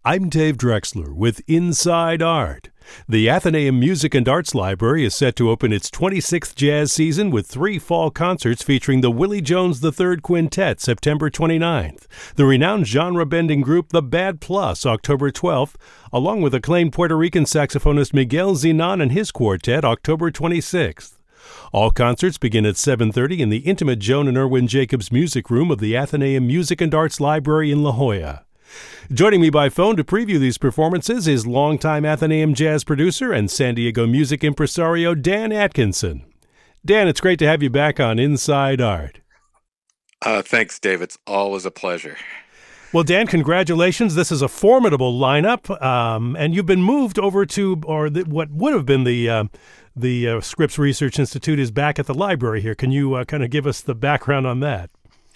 I'm Dave Drexler with Inside Art. The Athenaeum Music and Arts Library is set to open its 26th jazz season with 3 fall concerts featuring the Willie Jones III Quintet September 29th, the renowned genre-bending group The Bad Plus October 12th, along with acclaimed Puerto Rican saxophonist Miguel Zenon and his quartet October 26th. All concerts begin at 7:30 in the intimate Joan and Irwin Jacobs Music Room of the Athenaeum Music and Arts Library in La Jolla. Joining me by phone to preview these performances is longtime Athenaeum jazz producer and San Diego music impresario Dan Atkinson. Dan, it's great to have you back on Inside Art. Thanks, Dave. It's always a pleasure. Well, Dan, congratulations. This is a formidable lineup, and you've been moved over to, what would have been the Scripps Research Institute is back at the library here. Can you kind of give us the background on that?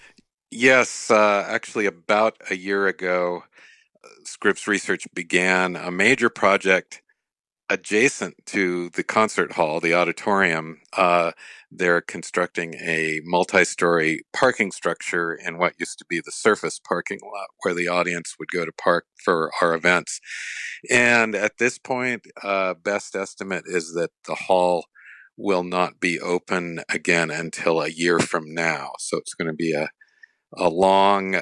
Yes, actually about a year ago, Scripps Research began a major project adjacent to the concert hall, the auditorium. They're constructing a multi-story parking structure in what used to be the surface parking lot where the audience would go to park for our events. And at this point, best estimate is that the hall will not be open again until a year from now. So it's going to be a long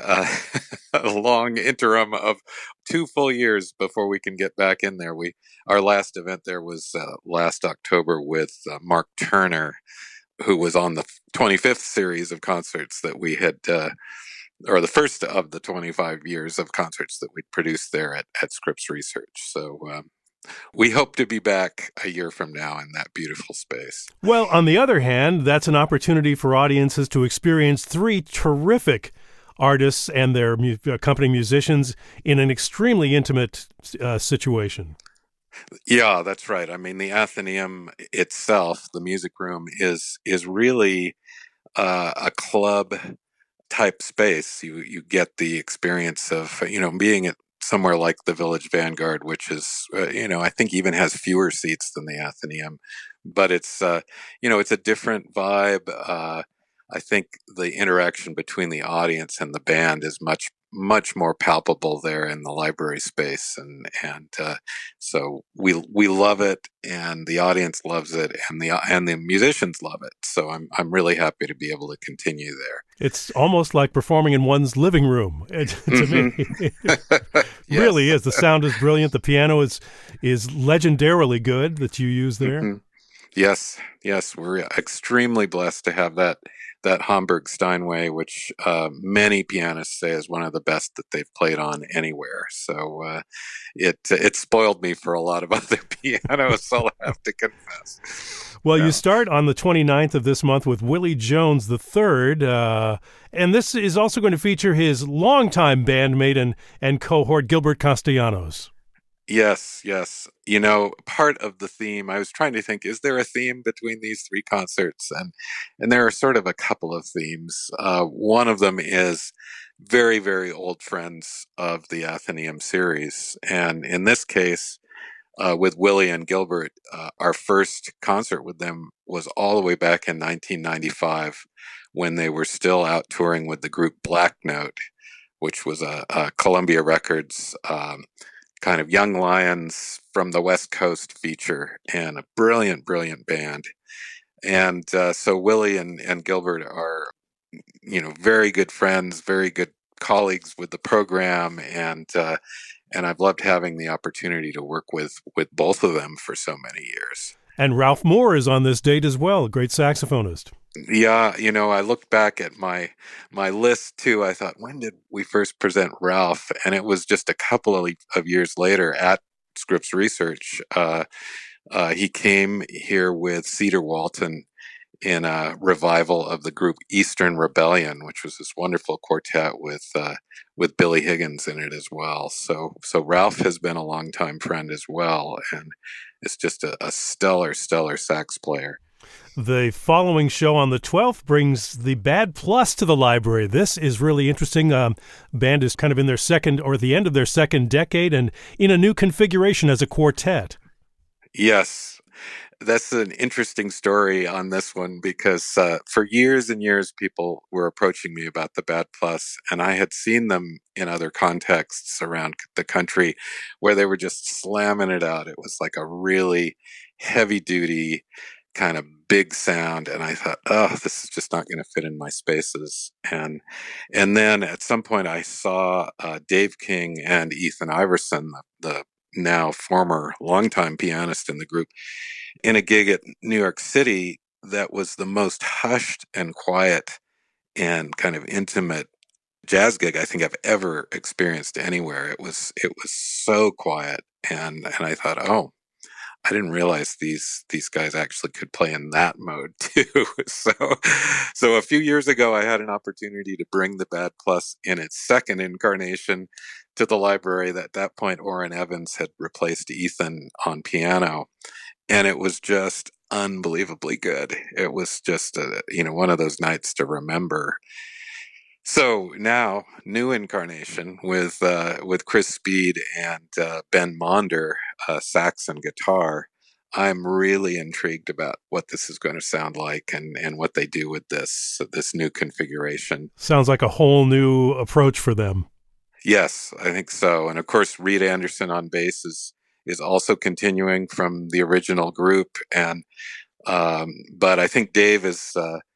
a long interim of 2 full years before we can get back in there. Our last event there was last October with Mark Turner, who was on the 25th series of concerts that we had, or the first of the 25 years of concerts that we'd produced there at Scripps Research. So we hope to be back a year from now in that beautiful space. Well, on the other hand, that's an opportunity for audiences to experience 3 terrific artists and their accompanying musicians in an extremely intimate situation. Yeah, that's right. I mean, the Athenaeum itself, the music room, is really a club type space. You get the experience of being at somewhere like the Village Vanguard, which is, I think even has fewer seats than the Athenaeum, but it's a different vibe. I think the interaction between the audience and the band is much more palpable there in the library space, and so we love it, and the audience loves it, and the musicians love it. So I'm really happy to be able to continue there. It's almost like performing in one's living room to me. It really is. The sound is brilliant. The piano is legendarily good that you use there. Mm-hmm. Yes, we're extremely blessed to have that Hamburg Steinway, which many pianists say is one of the best that they've played on anywhere. So it spoiled me for a lot of other pianos, I'll have to confess. Well, you start on the 29th of this month with Willie Jones III, and this is also going to feature his longtime bandmate and cohort, Gilbert Castellanos. Yes. Part of the theme, I was trying to think, is there a theme between these 3 concerts? And there are sort of a couple of themes. One of them is very, very old friends of the Athenaeum series. And in this case, with Willie and Gilbert, our first concert with them was all the way back in 1995 when they were still out touring with the group Black Note, which was a Columbia Records kind of Young Lions from the West Coast feature, and a brilliant band. And so Willie and Gilbert are, very good friends, very good colleagues with the program, and I've loved having the opportunity to work with both of them for so many years. And Ralph Moore is on this date as well, a great saxophonist. Yeah, I looked back at my list too. I thought, when did we first present Ralph? And it was just a couple of years later at Scripps Research. He came here with Cedar Walton in a revival of the group Eastern Rebellion, which was this wonderful quartet with Billy Higgins in it as well. So Ralph has been a longtime friend as well, and is just a stellar sax player. The following show on the 12th brings the Bad Plus to the library. This is really interesting. Band is kind of in their second, or the end of their second decade, and in a new configuration as a quartet. Yes. That's an interesting story on this one because for years and years, people were approaching me about the Bad Plus, and I had seen them in other contexts around the country where they were just slamming it out. It was like a really heavy duty kind of big sound, and I thought, oh, this is just not going to fit in my spaces. And then at some point, I saw Dave King and Ethan Iverson, the now former longtime pianist in the group, in a gig at New York City that was the most hushed and quiet and kind of intimate jazz gig I think I've ever experienced anywhere. It was so quiet, and I thought, oh, I didn't realize these guys actually could play in that mode too. so so a few years ago I had an opportunity to bring the Bad Plus in its second incarnation to the library. At that point Orrin Evans had replaced Ethan on piano, and it was just unbelievably good. It was just one of those nights to remember. So now, new incarnation with Chris Speed and Ben Monder, sax and guitar. I'm really intrigued about what this is going to sound like and what they do with this new configuration. Sounds like a whole new approach for them. Yes, I think so. And of course, Reed Anderson on bass is also continuing from the original group, and but I think Dave is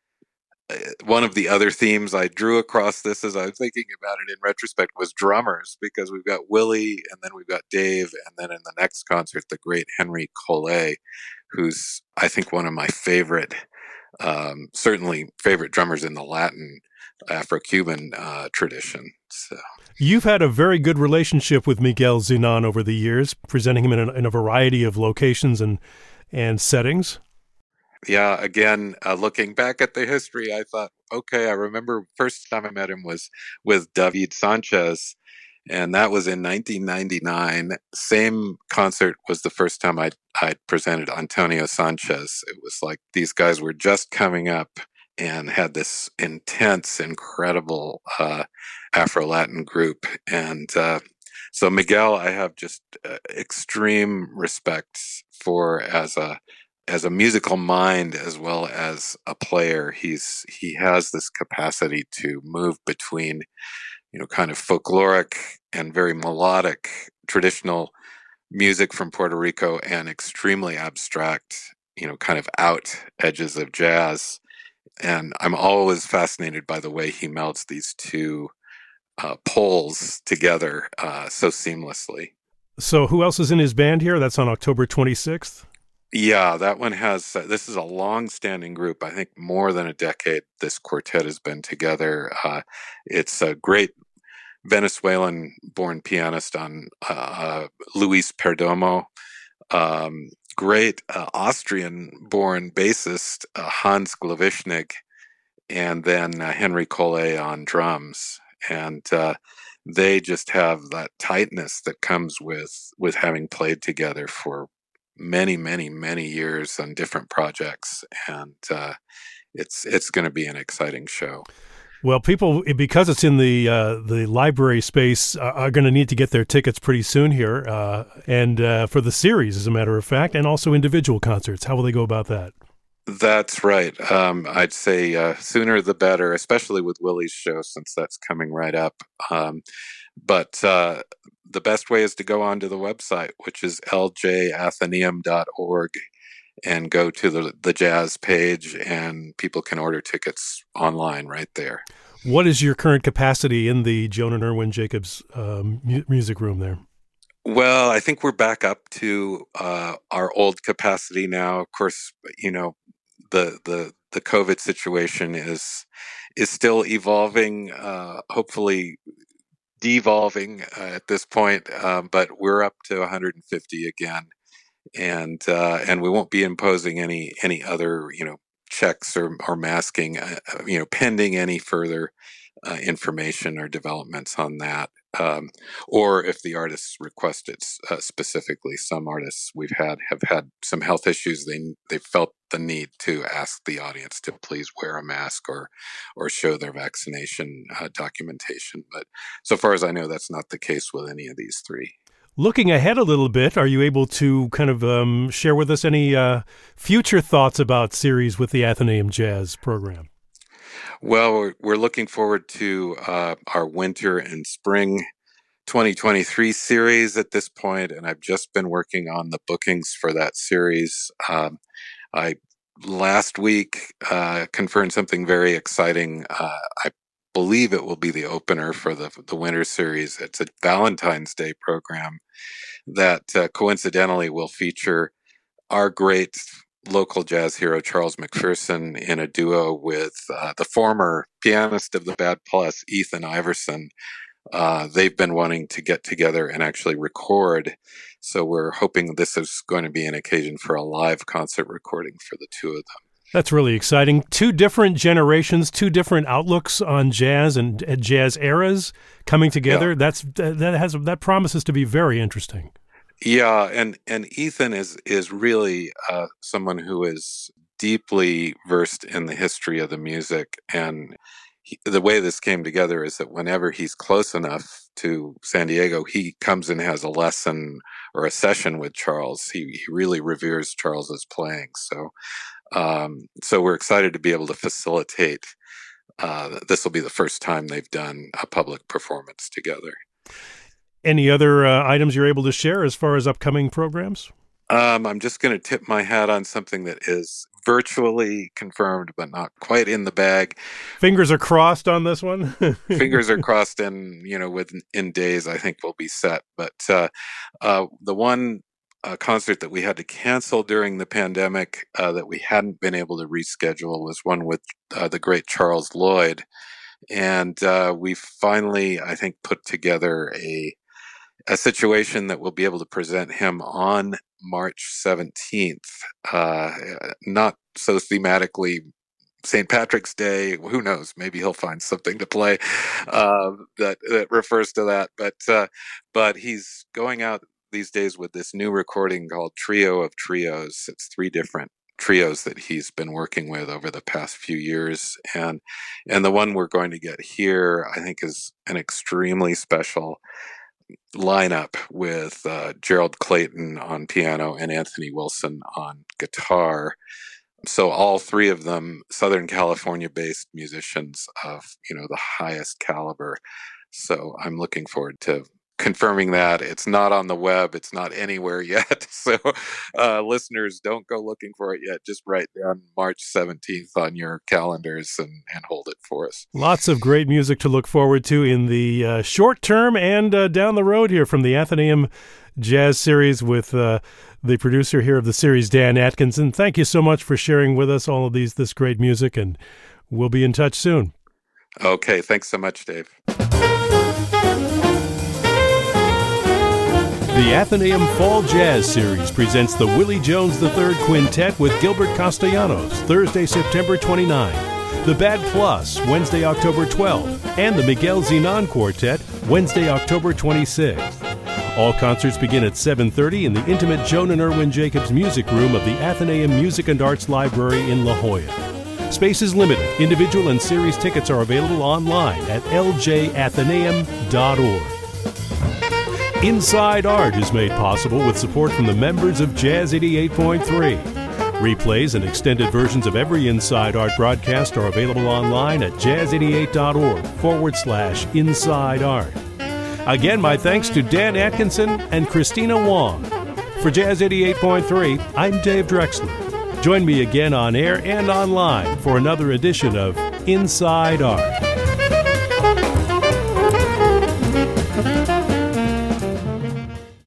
one of the other themes I drew across this as I was thinking about it in retrospect was drummers, because we've got Willie and then we've got Dave, and then in the next concert, the great Henry Collet, who's I think one of my favorite, certainly favorite drummers in the Latin Afro-Cuban tradition. So. You've had a very good relationship with Miguel Zenón over the years, presenting him in a variety of locations and settings. Yeah, again, looking back at the history, I thought, okay, I remember first time I met him was with David Sanchez, and that was in 1999. Same concert was the first time I presented Antonio Sanchez. It was like these guys were just coming up and had this intense, incredible Afro-Latin group. And so Miguel, I have just extreme respect for as a musical mind as well as a player. He has this capacity to move between, kind of folkloric and very melodic traditional music from Puerto Rico and extremely abstract, kind of out edges of jazz. And I'm always fascinated by the way he melds these two poles together so seamlessly. So who else is in his band here? That's on October 26th. Yeah, that one has, this is a long-standing group. I think more than a decade this quartet has been together. It's a great Venezuelan-born pianist on Luis Perdomo, great Austrian-born bassist Hans Glavishnik, and then Henry Collet on drums. And they just have that tightness that comes with having played together for many, many, many years on different projects, and it's going to be an exciting show. Well, people, because it's in the library space, are going to need to get their tickets pretty soon here, and for the series, as a matter of fact, and also individual concerts. How will they go about that? That's right. I'd say sooner the better, especially with Willie's show, since that's coming right up. But the best way is to go onto the website, which is ljathenaeum.org, and go to the jazz page, and people can order tickets online right there. What is your current capacity in the Joan and Irwin Jacobs music room there? Well, I think we're back up to our old capacity now. Of course, the COVID situation is still evolving, hopefully devolving at this point, but we're up to 150 again, and we won't be imposing any other checks or masking, pending any further information or developments on that. Or if the artists request it specifically. Some artists have had some health issues. They felt the need to ask the audience to please wear a mask or show their vaccination documentation. But so far as I know, that's not the case with any of these three. Looking ahead a little bit, are you able to kind of share with us any future thoughts about series with the Athenaeum Jazz program? Well, we're looking forward to our winter and spring 2023 series at this point, and I've just been working on the bookings for that series. I last week confirmed something very exciting. I believe it will be the opener for the winter series. It's a Valentine's Day program that coincidentally will feature our great local jazz hero Charles McPherson in a duo with the former pianist of the Bad Plus, Ethan Iverson. They've been wanting to get together and actually record, so we're hoping this is going to be an occasion for a live concert recording for the two of them. That's really exciting. Two different generations, two different outlooks on jazz and jazz eras coming together. Yeah. That promises to be very interesting. Yeah, and Ethan is really someone who is deeply versed in the history of the music, and the way this came together is that whenever he's close enough to San Diego, he comes and has a lesson or a session with Charles. He really reveres Charles's playing. So we're excited to be able to facilitate. This will be the first time they've done a public performance together. Any other items you're able to share as far as upcoming programs? I'm just going to tip my hat on something that is virtually confirmed, but not quite in the bag. Fingers are crossed on this one. Fingers are crossed, and within days, I think we'll be set. But the one concert that we had to cancel during the pandemic that we hadn't been able to reschedule was one with the great Charles Lloyd, and we finally, I think, put together a situation that we'll be able to present him on March 17th, not so thematically St. Patrick's Day. Who knows? Maybe he'll find something to play that refers to that. But he's going out these days with this new recording called Trio of Trios. It's 3 different trios that he's been working with over the past few years. And the one we're going to get here, I think, is an extremely special lineup with Gerald Clayton on piano and Anthony Wilson on guitar. So all 3 of them Southern California-based musicians of, the highest caliber. So I'm looking forward to confirming that. It's not on the web. It's not anywhere yet. So listeners, don't go looking for it yet. Just write down March 17th on your calendars and hold it for us. Lots of great music to look forward to in the short term and down the road here from the Athenaeum Jazz Series with the producer here of the series, Dan Atkinson. Thank you so much for sharing with us all of this great music, and we'll be in touch soon. Okay, thanks so much, Dave. The Athenaeum Fall Jazz Series presents the Willie Jones III Quintet with Gilbert Castellanos, Thursday, September 29. The Bad Plus, Wednesday, October 12th. And the Miguel Zenon Quartet, Wednesday, October 26th. All concerts begin at 7:30 in the intimate Joan and Irwin Jacobs Music Room of the Athenaeum Music and Arts Library in La Jolla. Space is limited. Individual and series tickets are available online at ljathenaeum.org. Inside Art is made possible with support from the members of Jazz 88.3. Replays and extended versions of every Inside Art broadcast are available online at jazz88.org/Inside Art. Again, my thanks to Dan Atkinson and Christina Wong. For Jazz 88.3, I'm Dave Drexler. Join me again on air and online for another edition of Inside Art.